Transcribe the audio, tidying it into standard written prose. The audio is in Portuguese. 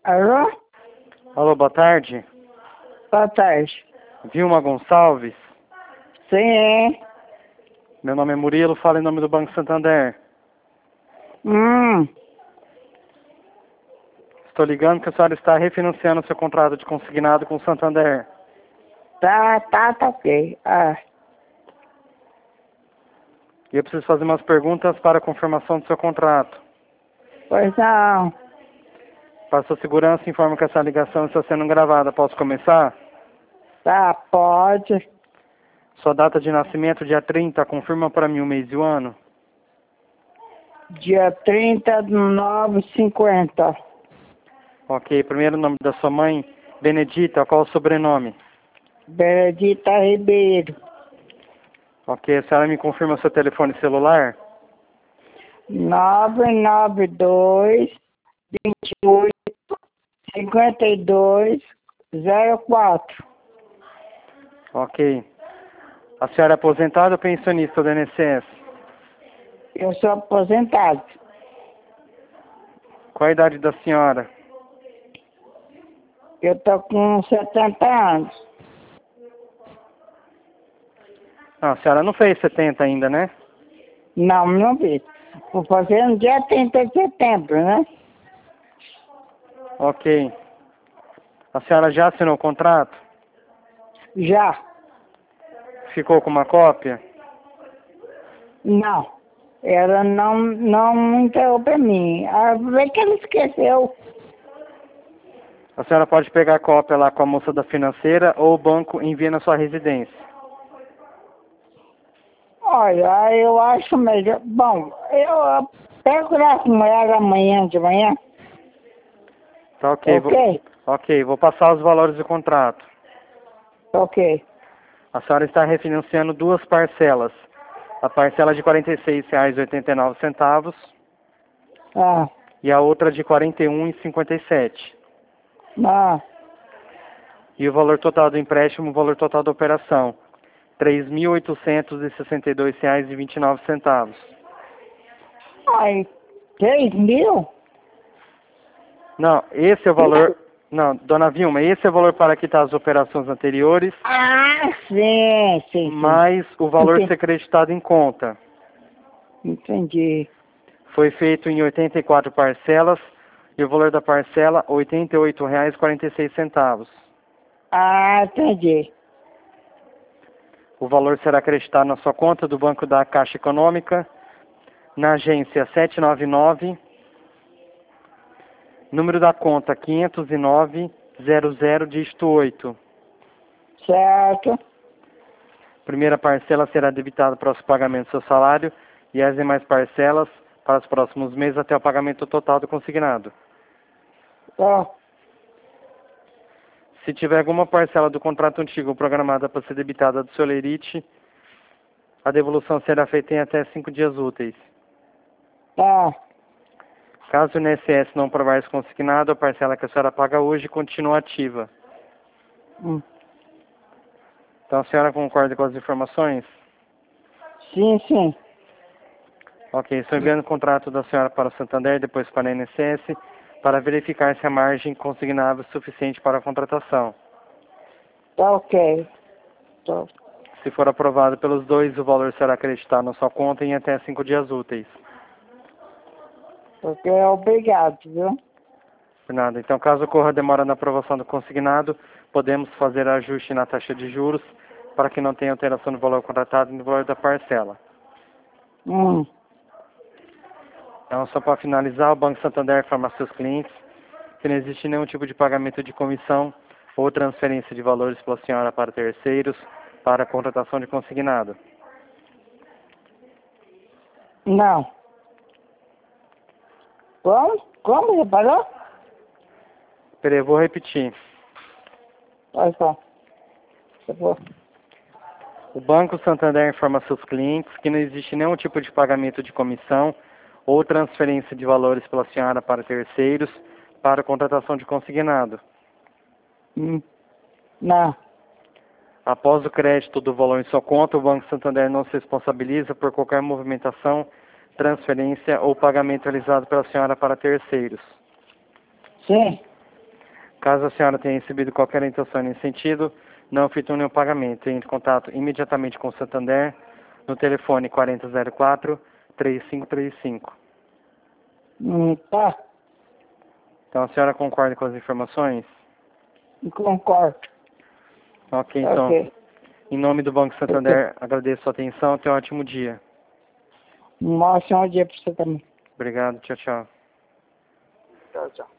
Alô? Alô, boa tarde. Boa tarde. Vilma Gonçalves. Sim, é. Meu nome é Murilo, falo em nome do Banco Santander. Hum. Estou ligando que a senhora está refinanciando seu contrato de consignado com o Santander. Tá ok. E eu preciso fazer umas perguntas para a confirmação do seu contrato. Pois não. Para sua segurança, informo que essa ligação está sendo gravada. Posso começar? Tá, pode. Sua data de nascimento, dia 30, confirma para mim o mês e o ano. Dia 30/9/50. Ok, primeiro nome da sua mãe, Benedita, qual o sobrenome? Benedita Ribeiro. Ok, a senhora me confirma seu telefone celular? 992-28-52-04. Ok. A senhora é aposentada ou pensionista do INSS? Eu sou aposentado. Qual a idade da senhora? Eu tô com 70 anos. Não, a senhora não fez 70 ainda, né? Não vi. Vou fazer no dia 30 de setembro, né? Ok. A senhora já assinou o contrato? Já. Ficou com uma cópia? Não. Ela não entregou pra mim. Vê que ela esqueceu. A senhora pode pegar a cópia lá com a moça da financeira ou o banco envia na sua residência. Olha, eu acho melhor. Bom, eu pego lá com ela amanhã de manhã. Tá ok. Ok? Ok, vou passar os valores do contrato. Ok. A senhora está refinanciando duas parcelas. A parcela de R$ 46,89 Ah, e a outra de R$ 41,57. E o valor total do empréstimo, o valor total da operação, R$ 3.862,29. ai, 3.000? Não, esse é o valor... Não, dona Vilma, esse é o valor para quitar as operações anteriores, Ah, sim. mais o valor Entendi. ser creditado em conta. Entendi. Foi feito em 84 parcelas e o valor da parcela, R$ 88,46. Ah, entendi. O valor será acreditado na sua conta do Banco da Caixa Econômica, na agência 799, número da conta 509-00, dígito 8. Certo. Primeira parcela será debitada para o pagamento do seu salário e as demais parcelas para os próximos meses até o pagamento total do consignado. Ó, Se tiver alguma parcela do contrato antigo programada para ser debitada do seu lerite, a devolução será feita em até 5 dias úteis. tá. Caso o INSS não aprovar esse consignado, a parcela que a senhora paga hoje continua ativa. Hum. Então a senhora concorda com as informações? Sim. Ok, estou enviando o contrato da senhora para o Santander, depois para a INSS, para verificar se a margem consignável é suficiente para a contratação. Tá ok. Tô. Se for aprovado pelos dois, o valor será acreditado na sua conta em até 5 dias úteis. Ok, obrigado, viu? Por nada. Então, caso ocorra demora na aprovação do consignado, podemos fazer ajuste na taxa de juros para que não tenha alteração no valor contratado e no valor da parcela. Hum. Então, só para finalizar, o Banco Santander informa aos seus clientes que não existe nenhum tipo de pagamento de comissão ou transferência de valores pela senhora para terceiros para a contratação de consignado. Não. Como você falou? Peraí, eu vou repetir. Olha só. Eu vou. O Banco Santander informa aos seus clientes que não existe nenhum tipo de pagamento de comissão ou transferência de valores pela senhora para terceiros para a contratação de consignado. Não. Após o crédito do valor em sua conta, o Banco Santander não se responsabiliza por qualquer movimentação, transferência ou pagamento realizado pela senhora para terceiros. Sim. Caso a senhora tenha recebido qualquer intenção nesse sentido, não efetue nenhum pagamento. Entre em contato imediatamente com o Santander no telefone 4004-3535. Tá, Então a senhora concorda com as informações? concordo. Ok, então, Ok. em nome do Banco Santander, agradeço a sua atenção. Tenha um ótimo dia. Um ótimo dia para você também. Obrigado, tchau, tchau. Tchau, tchau.